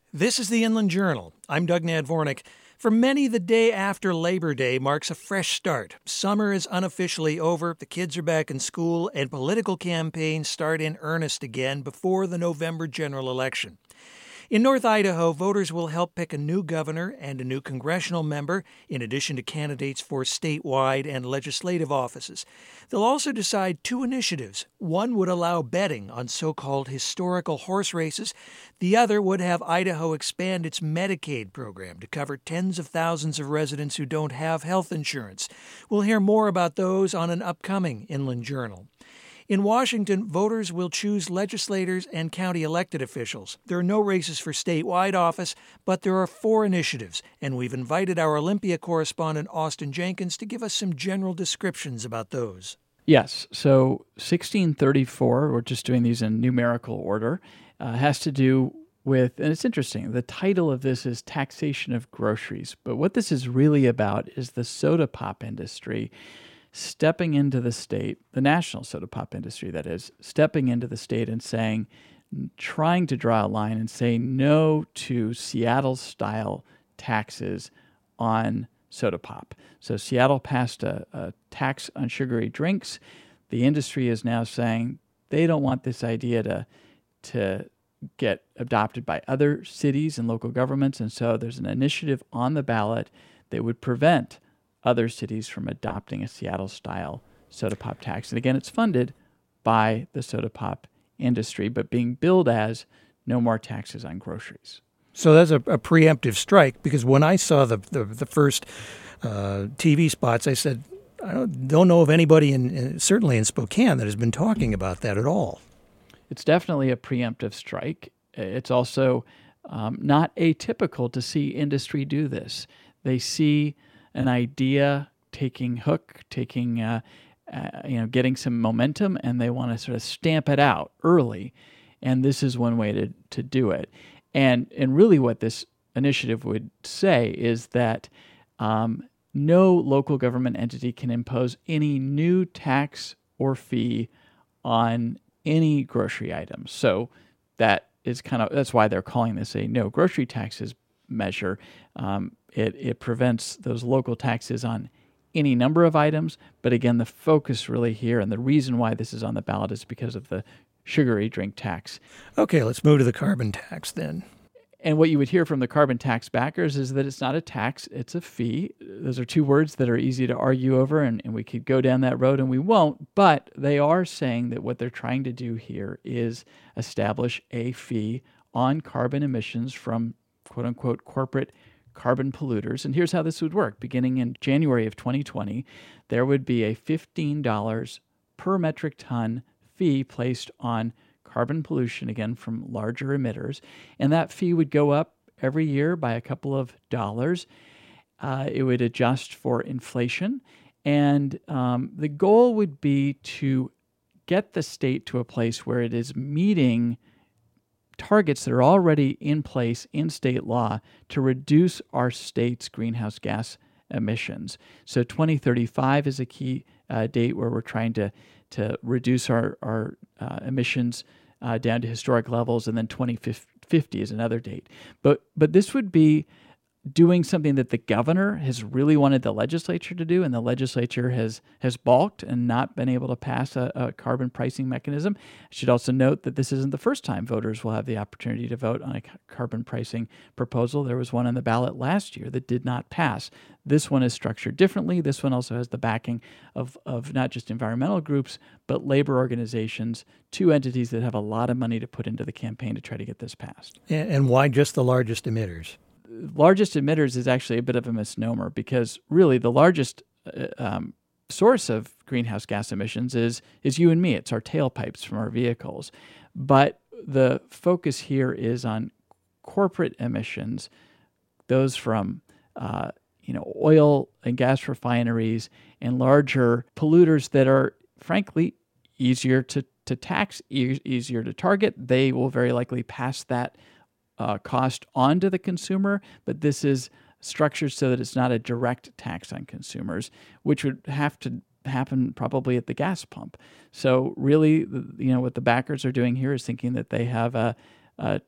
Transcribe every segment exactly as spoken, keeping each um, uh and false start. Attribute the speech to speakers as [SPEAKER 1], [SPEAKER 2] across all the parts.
[SPEAKER 1] This is the Inland Journal. I'm Doug Nadvornik. For many, the day after Labor Day marks a fresh start. Summer is unofficially over, the kids are back in school, and political campaigns start in earnest again before the November general election. In North Idaho, voters will help pick a new governor and a new congressional member, in addition to candidates for statewide and legislative offices. They'll also decide two initiatives. One would allow betting on so-called historical horse races. The other would have Idaho expand its Medicaid program to cover tens of thousands of residents who don't have health insurance. We'll hear more about those on an upcoming Inland Journal. In Washington, voters will choose legislators and county elected officials. There are no races for statewide office, but there are four initiatives, and we've invited our Olympia correspondent Austin Jenkins to give us some general descriptions about those.
[SPEAKER 2] Yes, so sixteen thirty-four, we're just doing these in numerical order, uh, has to do with, and it's interesting, the title of this is Taxation of Groceries, but what this is really about is the soda pop industry stepping into the state, the national soda pop industry, that is, stepping into the state and saying, trying to draw a line and say no to Seattle-style taxes on soda pop. So Seattle passed a, a tax on sugary drinks. The industry is now saying they don't want this idea to, to get adopted by other cities and local governments, and so there's an initiative on the ballot that would prevent other cities from adopting a Seattle-style soda pop tax. And again, it's funded by the soda pop industry, but being billed as no more taxes on groceries.
[SPEAKER 1] So that's a, a preemptive strike, because when I saw the the, the first uh, T V spots, I said, I don't, don't know of anybody, in, in certainly in Spokane, that has been talking about that at all.
[SPEAKER 2] It's definitely a preemptive strike. It's also um, not atypical to see industry do this. They see an idea taking hook, taking, uh, uh, you know, getting some momentum, and they want to sort of stamp it out early. And this is one way to, to do it. And and really what this initiative would say is that um, no local government entity can impose any new tax or fee on any grocery items. So that is kind of, that's why they're calling this a no grocery taxes measure. Um, It it prevents those local taxes on any number of items. But again, the focus really here, and the reason why this is on the ballot, is because of the sugary drink tax.
[SPEAKER 1] Okay, let's move to the carbon tax then.
[SPEAKER 2] And what you would hear from the carbon tax backers is that it's not a tax, it's a fee. Those are two words that are easy to argue over, and, and we could go down that road, and we won't. But they are saying that what they're trying to do here is establish a fee on carbon emissions from quote-unquote corporate carbon polluters. And here's how this would work. Beginning in January of twenty twenty, there would be a fifteen dollars per metric ton fee placed on carbon pollution, again, from larger emitters. And that fee would go up every year by a couple of dollars. Uh, it would adjust for inflation. And um, the goal would be to get the state to a place where it is meeting targets that are already in place in state law to reduce our state's greenhouse gas emissions. So twenty thirty-five is a key uh, date where we're trying to to reduce our, our uh, emissions uh, down to historic levels, and then twenty fifty is another date. But but this would be doing something that the governor has really wanted the legislature to do, and the legislature has has balked and not been able to pass a, a carbon pricing mechanism. I should also note that this isn't the first time voters will have the opportunity to vote on a carbon pricing proposal. There was one on the ballot last year that did not pass. This one is structured differently. This one also has the backing of, of not just environmental groups, but labor organizations, two entities that have a lot of money to put into the campaign to try to get this passed.
[SPEAKER 1] And why just the largest emitters?
[SPEAKER 2] Largest emitters is actually a bit of a misnomer, because really the largest uh, um, source of greenhouse gas emissions is is you and me. It's our tailpipes from our vehicles. But the focus here is on corporate emissions, those from uh, you know oil and gas refineries and larger polluters that are, frankly, easier to, to tax, e- easier to target. They will very likely pass that Uh, cost onto the consumer, but this is structured so that it's not a direct tax on consumers, which would have to happen probably at the gas pump. So really, you know, what the backers are doing here is thinking that they have a, a, a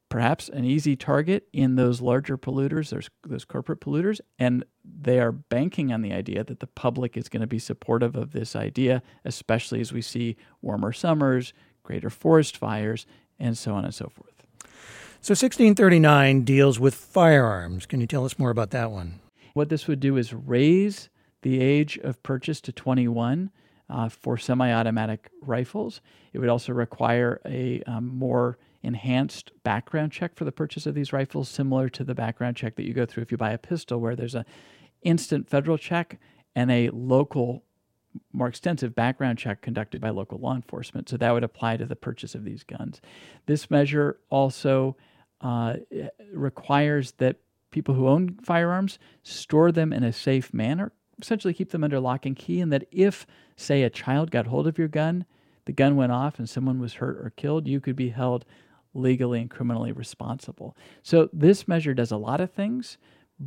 [SPEAKER 2] perhaps an easy target in those larger polluters, those, those corporate polluters, and they are banking on the idea that the public is going to be supportive of this idea, especially as we see warmer summers, greater forest fires, and so on and so forth.
[SPEAKER 1] So sixteen thirty-nine deals with firearms. Can you tell us more about that one?
[SPEAKER 2] What this would do is raise the age of purchase to twenty-one uh, for semi-automatic rifles. It would also require a um, more enhanced background check for the purchase of these rifles, similar to the background check that you go through if you buy a pistol, where there's an instant federal check and a local, more extensive background check conducted by local law enforcement. So that would apply to the purchase of these guns. This measure also uh, requires that people who own firearms store them in a safe manner, essentially keep them under lock and key, and that if, say, a child got hold of your gun, the gun went off and someone was hurt or killed, you could be held legally and criminally responsible. So this measure does a lot of things.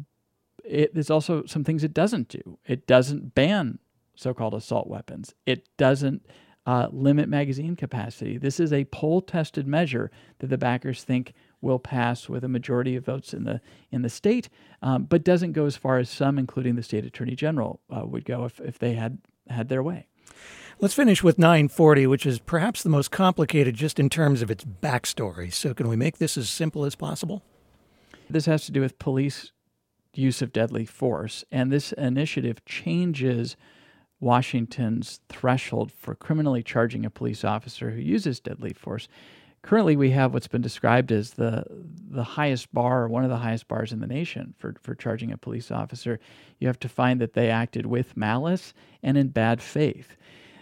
[SPEAKER 2] It, there's also some things it doesn't do. It doesn't ban so-called assault weapons. It doesn't uh, limit magazine capacity. This is a poll-tested measure that the backers think will pass with a majority of votes in the in the state, um, but doesn't go as far as some, including the state attorney general, uh, would go if, if they had had their way.
[SPEAKER 1] Let's finish with nine forty, which is perhaps the most complicated just in terms of its backstory. So can we make this as simple as possible?
[SPEAKER 2] This has to do with police use of deadly force, and this initiative changes Washington's threshold for criminally charging a police officer who uses deadly force. Currently, we have what's been described as the the highest bar, or one of the highest bars in the nation for, for charging a police officer. You have to find that they acted with malice and in bad faith.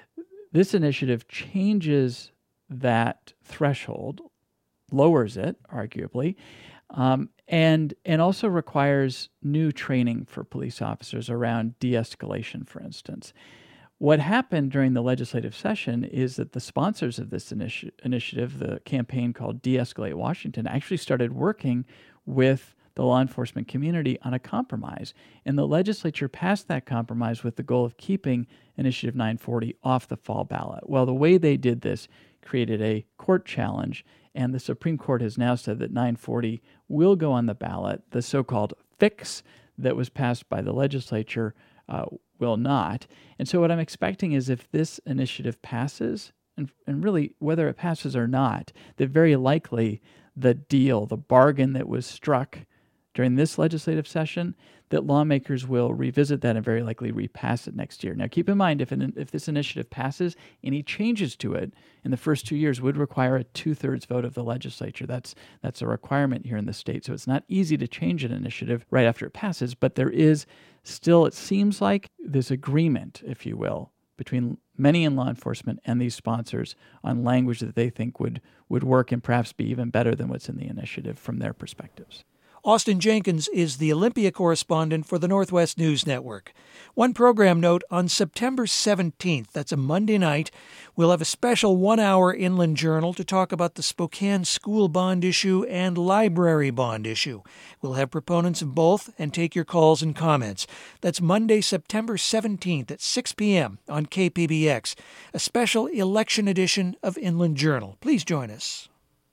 [SPEAKER 2] This initiative changes that threshold, lowers it, arguably, um, and and also requires new training for police officers around de-escalation, for instance. What happened during the legislative session is that the sponsors of this initi- initiative, the campaign called De-Escalate Washington, actually started working with the law enforcement community on a compromise. And the legislature passed that compromise with the goal of keeping Initiative nine forty off the fall ballot. Well, the way they did this created a court challenge, and the Supreme Court has now said that nine forty will go on the ballot. The so-called fix that was passed by the legislature uh, will not. And so what I'm expecting is if this initiative passes, and, and really whether it passes or not, that very likely the deal, the bargain that was struck during this legislative session, that lawmakers will revisit that and very likely repass it next year. Now, keep in mind, if an, if this initiative passes, any changes to it in the first two years would require a two-thirds vote of the legislature. That's that's a requirement here in the state. So it's not easy to change an initiative right after it passes, but there is still, it seems like, this agreement, if you will, between many in law enforcement and these sponsors on language that they think would, would work and perhaps be even better than what's in the initiative from their perspectives.
[SPEAKER 1] Austin Jenkins is the Olympia correspondent for the Northwest News Network. One program note, on September seventeenth, that's a Monday night, we'll have a special one-hour Inland Journal to talk about the Spokane school bond issue and library bond issue. We'll have proponents of both and take your calls and comments. That's Monday, September seventeenth at six p.m. on K P B X, a special election edition of Inland Journal. Please join us.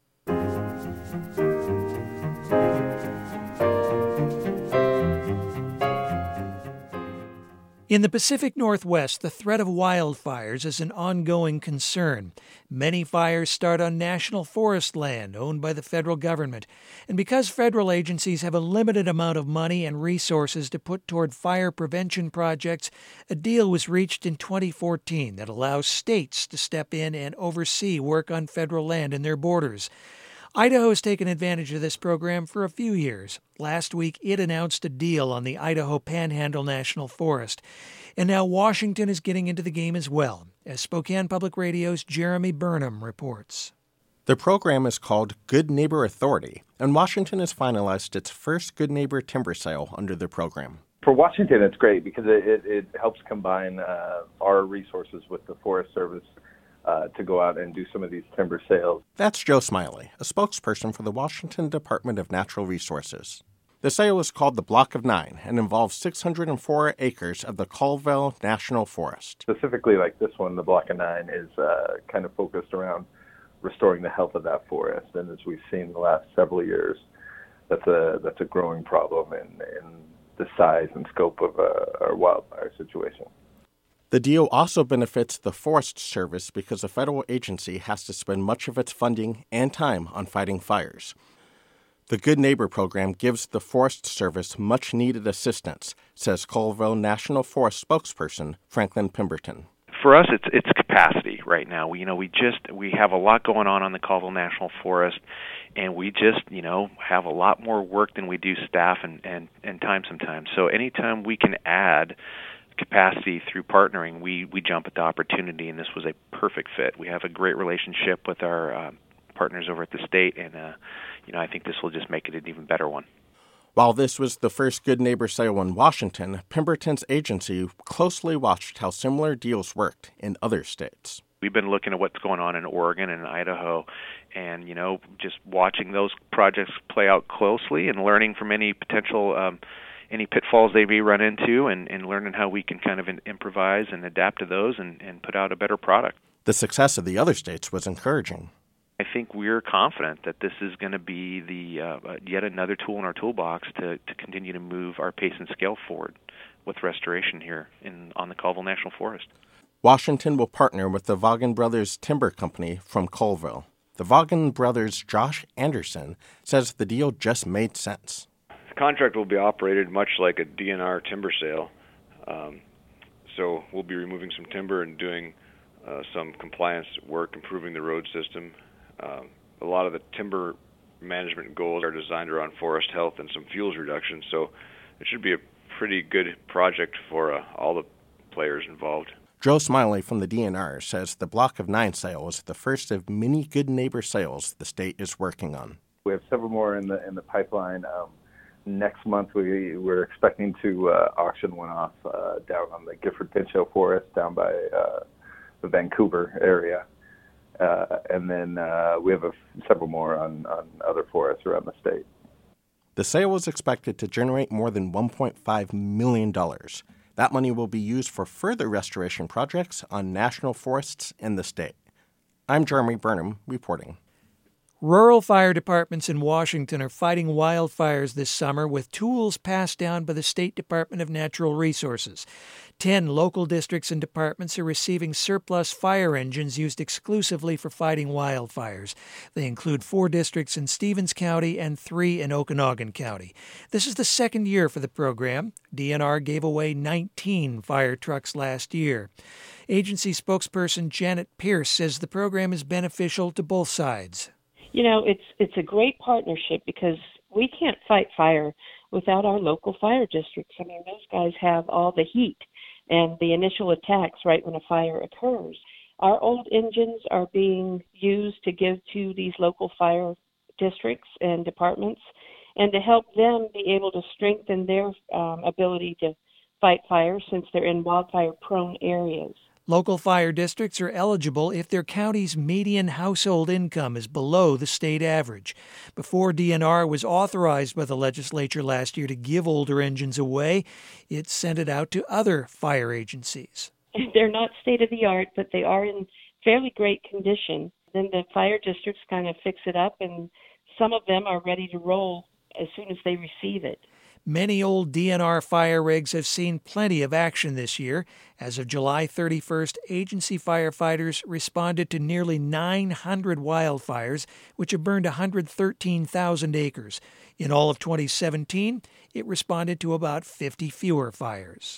[SPEAKER 1] In the Pacific Northwest, the threat of wildfires is an ongoing concern. Many fires start on national forest land owned by the federal government. And because federal agencies have a limited amount of money and resources to put toward fire prevention projects, a deal was reached in twenty fourteen that allows states to step in and oversee work on federal land in their borders. Idaho has taken advantage of this program for a few years. Last week, it announced a deal on the Idaho Panhandle National Forest. And now Washington is getting into the game as well, as Spokane Public Radio's Jeremy Burnham reports.
[SPEAKER 3] The program is called Good Neighbor Authority, and Washington has finalized its first Good Neighbor timber sale under the program.
[SPEAKER 4] For Washington, it's great because it, it, it helps combine uh, our resources with the Forest Service Uh, to go out and do some of these timber sales.
[SPEAKER 3] That's Joe Smiley, a spokesperson for the Washington Department of Natural Resources. The sale is called the Block of Nine and involves six hundred four acres of the Colville National Forest.
[SPEAKER 4] Specifically like this one, the Block of Nine, is uh, kind of focused around restoring the health of that forest. And as we've seen in the last several years, that's a that's a growing problem in, in the size and scope of uh, our wildfire situation.
[SPEAKER 3] The deal also benefits the Forest Service because a federal agency has to spend much of its funding and time on fighting fires. The Good Neighbor program gives the Forest Service much-needed assistance, says Colville National Forest spokesperson Franklin Pemberton.
[SPEAKER 5] For us, it's it's capacity right now. We, you know, we just we have a lot going on on the Colville National Forest, and we just, you know, have a lot more work than we do staff and, and, and time sometimes. So anytime we can add capacity through partnering, we, we jump at the opportunity, and this was a perfect fit. We have a great relationship with our uh, partners over at the state, and uh, you know, I think this will just make it an even better one.
[SPEAKER 3] While this was the first Good Neighbor sale in Washington, Pemberton's agency closely watched how similar deals worked in other states.
[SPEAKER 5] We've been looking at what's going on in Oregon and Idaho, and, you know, just watching those projects play out closely and learning from any potential um, any pitfalls they may run into, and, and learning how we can kind of in, improvise and adapt to those and, and put out a better product.
[SPEAKER 3] The success of the other states was encouraging.
[SPEAKER 5] I think we're confident that this is going to be the uh, yet another tool in our toolbox to, to continue to move our pace and scale forward with restoration here in on the Colville National Forest.
[SPEAKER 3] Washington will partner with the Vaughan Brothers Timber Company from Colville. The Vaughan Brothers' Josh Anderson says the deal just made sense.
[SPEAKER 6] The contract will be operated much like a D N R timber sale. Um, so we'll be removing some timber and doing uh, some compliance work, improving the road system. Um, a lot of the timber management goals are designed around forest health and some fuels reduction, so it should be a pretty good project for uh, all the players involved.
[SPEAKER 3] Joe Smiley from the D N R says the Block of Nine sale is the first of many Good Neighbor sales the state is working on.
[SPEAKER 4] We have several more in the in the pipeline. Um, next month, we we're expecting to uh, auction one off uh, down on the Gifford Pinchot Forest down by uh, the Vancouver area. Uh, and then uh, we have a, several more on, on other forests around the state.
[SPEAKER 3] The sale is expected to generate more than one point five million dollars. That money will be used for further restoration projects on national forests in the state. I'm Jeremy Burnham, reporting.
[SPEAKER 1] Rural fire departments in Washington are fighting wildfires this summer with tools passed down by the State Department of Natural Resources. Ten local districts and departments are receiving surplus fire engines used exclusively for fighting wildfires. They include four districts in Stevens County and three in Okanogan County. This is the second year for the program. D N R gave away nineteen fire trucks last year. Agency spokesperson Janet Pierce says the program is beneficial to both sides.
[SPEAKER 7] You know, it's it's a great partnership because we can't fight fire without our local fire districts. I mean, those guys have all the heat and the initial attacks right when a fire occurs. Our old engines are being used to give to these local fire districts and departments and to help them be able to strengthen their um, ability to fight fire since they're in wildfire-prone areas.
[SPEAKER 1] Local fire districts are eligible if their county's median household income is below the state average. Before D N R was authorized by the legislature last year to give older engines away, it sent it out to other fire agencies.
[SPEAKER 7] They're not state-of-the-art, but they are in fairly great condition. Then the fire districts kind of fix it up, and some of them are ready to roll as soon as they receive it.
[SPEAKER 1] Many old D N R fire rigs have seen plenty of action this year. As of July thirty-first, agency firefighters responded to nearly nine hundred wildfires, which have burned one hundred thirteen thousand acres. In all of twenty seventeen, it responded to about fifty fewer fires.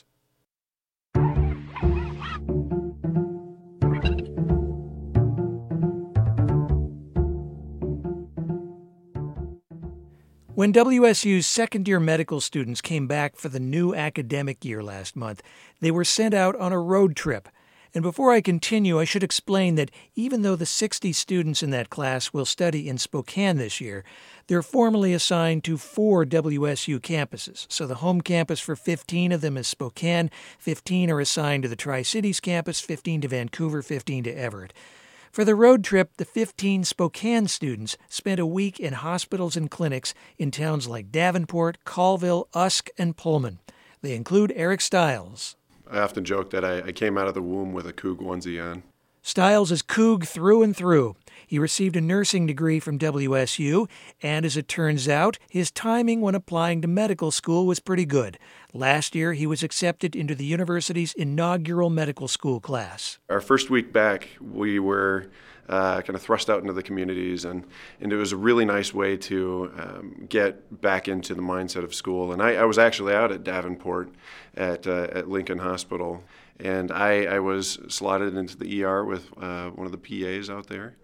[SPEAKER 1] When W S U's second-year medical students came back for the new academic year last month, they were sent out on a road trip. And before I continue, I should explain that even though the sixty students in that class will study in Spokane this year, they're formally assigned to four W S U campuses. So the home campus for fifteen of them is Spokane, fifteen are assigned to the Tri-Cities campus, fifteen to Vancouver, fifteen to Everett. For the road trip, the fifteen Spokane students spent a week in hospitals and clinics in towns like Davenport, Colville, Usk, and Pullman. They include Eric Stiles.
[SPEAKER 8] I often joke that I, I came out of the womb with a Coug onesie on.
[SPEAKER 1] Stiles is Coug through and through. He received a nursing degree from W S U, and as it turns out, his timing when applying to medical school was pretty good. Last year, he was accepted into the university's inaugural medical school class.
[SPEAKER 8] Our first week back, we were uh, kind of thrust out into the communities, and, and it was a really nice way to um, get back into the mindset of school. And I, I was actually out at Davenport at, uh, at Lincoln Hospital, and I, I was slotted into the E R with uh, one of the P As out there.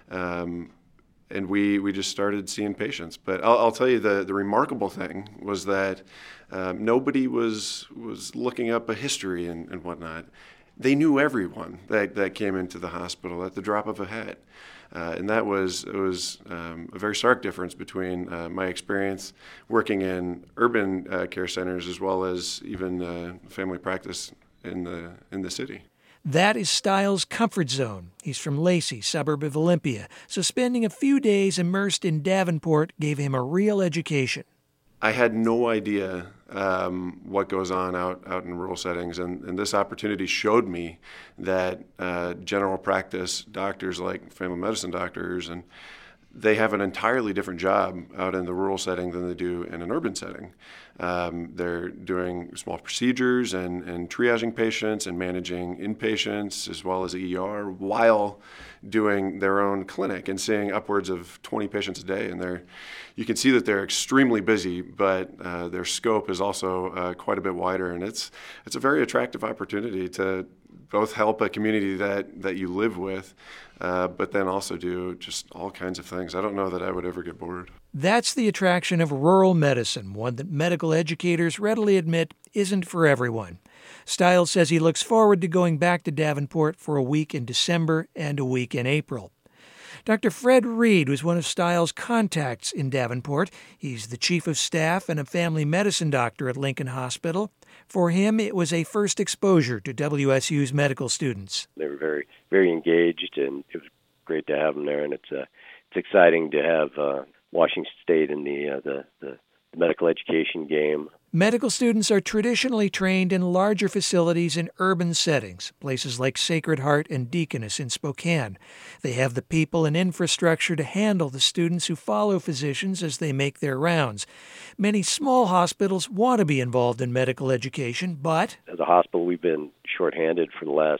[SPEAKER 8] Um, and we, we just started seeing patients. But I'll, I'll tell you, the, the remarkable thing was that um, nobody was was looking up a history and, and whatnot. They knew everyone that, that came into the hospital at the drop of a hat. Uh, and that was it was um, a very stark difference between uh, my experience working in urban uh, care centers as well as even uh, family practice in the in the city.
[SPEAKER 1] That is Stiles' comfort zone. He's from Lacey, suburb of Olympia, so spending a few days immersed in Davenport gave him a real education.
[SPEAKER 8] I had no idea um, what goes on out, out in rural settings, and, and this opportunity showed me that uh, general practice doctors, like family medicine doctors, and they have an entirely different job out in the rural setting than they do in an urban setting. Um, they're doing small procedures and, and triaging patients and managing inpatients as well as E R while doing their own clinic and seeing upwards of twenty patients a day. And they're, you can see that they're extremely busy, but uh, their scope is also uh, quite a bit wider. And it's it's a very attractive opportunity to both help a community that, that you live with, uh, but then also do just all kinds of things. I don't know that I would ever get bored.
[SPEAKER 1] That's the attraction of rural medicine, one that medical educators readily admit isn't for everyone. Stiles says he looks forward to going back to Davenport for a week in December and a week in April. Doctor Fred Reed was one of Stiles' contacts in Davenport. He's the chief of staff and a family medicine doctor at Lincoln Hospital. For him, it was a first exposure to W S U's medical students.
[SPEAKER 9] They were very, very engaged, and it was great to have them there. And it's uh, it's exciting to have uh, Washington State in the, uh, the the medical education game.
[SPEAKER 1] Medical students are traditionally trained in larger facilities in urban settings, places like Sacred Heart and Deaconess in Spokane. They have the people and infrastructure to handle the students who follow physicians as they make their rounds. Many small hospitals want to be involved in medical education, but
[SPEAKER 9] as a hospital, we've been shorthanded for the last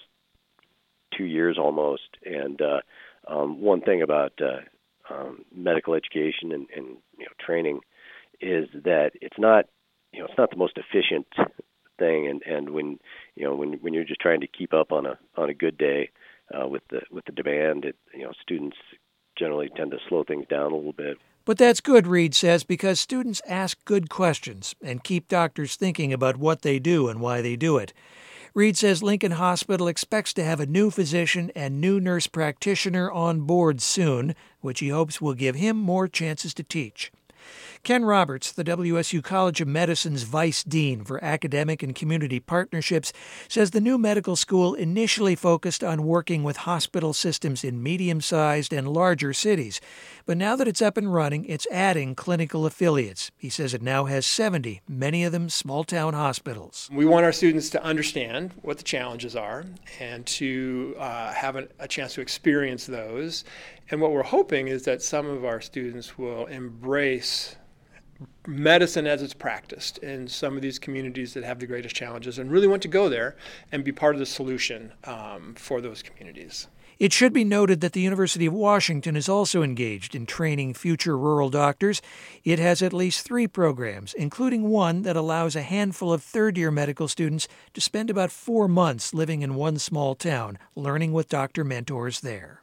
[SPEAKER 9] two years almost. And uh, um, one thing about uh, um, medical education and, and you know training is that it's not You know, it's not the most efficient thing, and, and when you know when when you're just trying to keep up on a on a good day uh, with the with the demand, it, you know, students generally tend to slow things down a little bit.
[SPEAKER 1] But that's good, Reed says, because students ask good questions and keep doctors thinking about what they do and why they do it. Reed says Lincoln Hospital expects to have a new physician and new nurse practitioner on board soon, which he hopes will give him more chances to teach. Ken Roberts, the W S U College of Medicine's Vice Dean for Academic and Community Partnerships, says the new medical school initially focused on working with hospital systems in medium-sized and larger cities. But now that it's up and running, it's adding clinical affiliates. He says it now has seventy, many of them small-town hospitals.
[SPEAKER 10] We want our students to understand what the challenges are and to uh, have a, a chance to experience those. And what we're hoping is that some of our students will embrace medicine as it's practiced in some of these communities that have the greatest challenges and really want to go there and be part of the solution um, for those communities.
[SPEAKER 1] It should be noted that the University of Washington is also engaged in training future rural doctors. It has at least three programs, including one that allows a handful of third-year medical students to spend about four months living in one small town, learning with doctor mentors there.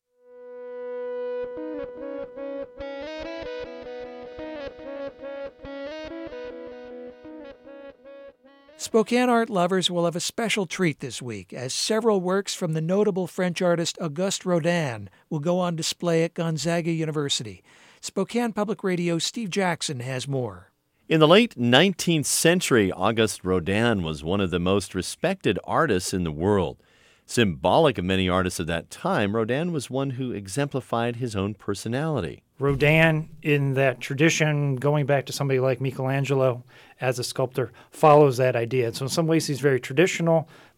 [SPEAKER 1] Spokane art lovers will have a special treat this week, as several works from the notable French artist Auguste Rodin will go on display at Gonzaga University. Spokane Public Radio's Steve Jackson has more.
[SPEAKER 11] In the late nineteenth century, Auguste Rodin was one of the most respected artists in the world. Symbolic of many artists of that time, Rodin was one who exemplified his own personality.
[SPEAKER 12] Rodin, in that tradition, going back to somebody like Michelangelo as a sculptor, follows that idea. So in some ways he's very traditional,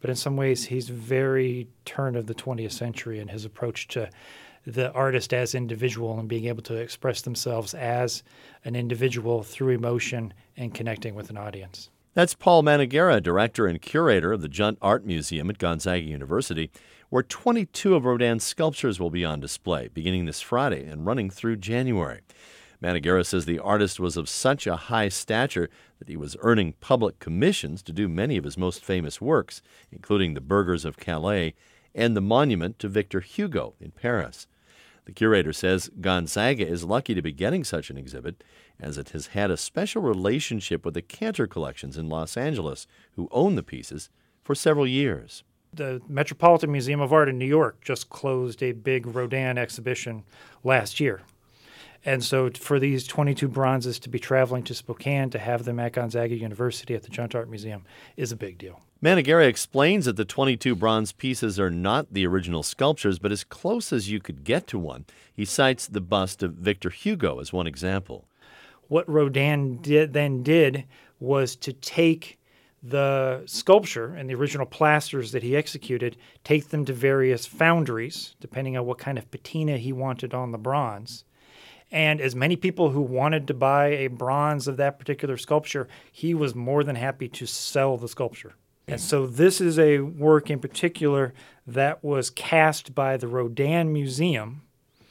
[SPEAKER 12] but in some ways he's very turn of the twentieth century in his approach to the artist as individual and being able to express themselves as an individual through emotion and connecting with an audience.
[SPEAKER 11] That's Paul Manigera, director and curator of the Junt Art Museum at Gonzaga University, where twenty-two of Rodin's sculptures will be on display, beginning this Friday and running through January. Manigera says the artist was of such a high stature that he was earning public commissions to do many of his most famous works, including the Burghers of Calais and the monument to Victor Hugo in Paris. The curator says Gonzaga is lucky to be getting such an exhibit, as it has had a special relationship with the Cantor Collections in Los Angeles, who own the pieces, for several years.
[SPEAKER 12] The Metropolitan Museum of Art in New York just closed a big Rodin exhibition last year. And so for these twenty-two bronzes to be traveling to Spokane to have them at Gonzaga University at the Junt Art Museum is a big deal.
[SPEAKER 11] Manigera explains that the twenty-two bronze pieces are not the original sculptures, but as close as you could get to one. He cites the bust of Victor Hugo as one example.
[SPEAKER 12] What Rodin did, then did was to take the sculpture and the original plasters that he executed, take them to various foundries, depending on what kind of patina he wanted on the bronze. And as many people who wanted to buy a bronze of that particular sculpture, he was more than happy to sell the sculpture. And so this is a work in particular that was cast by the Rodin Museum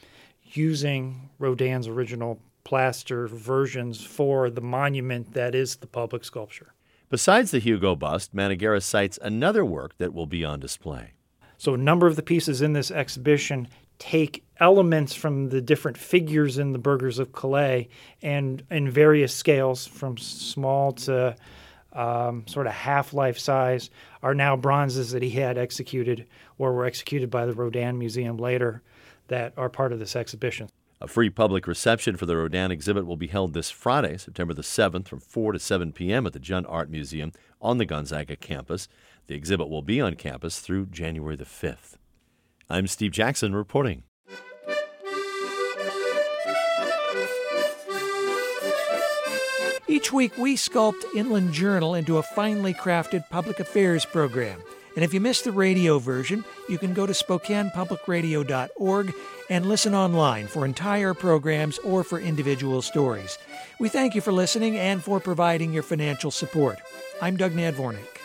[SPEAKER 12] using Rodin's original plaster versions for the monument that is the public sculpture.
[SPEAKER 11] Besides the Hugo bust, Manigera cites another work that will be on display.
[SPEAKER 12] So a number of the pieces in this exhibition take elements from the different figures in the Burghers of Calais and in various scales from small to um, sort of half-life size are now bronzes that he had executed or were executed by the Rodin Museum later that are part of this exhibition.
[SPEAKER 11] A free public reception for the Rodin exhibit will be held this Friday, September the seventh, from four to seven p.m. at the Junt Art Museum on the Gonzaga campus. The exhibit will be on campus through January the fifth. I'm Steve Jackson reporting.
[SPEAKER 1] Each week, we sculpt Inland Journal into a finely crafted public affairs program. And if you missed the radio version, you can go to Spokane Public Radio dot org and listen online for entire programs or for individual stories. We thank you for listening and for providing your financial support. I'm Doug Nadvornik.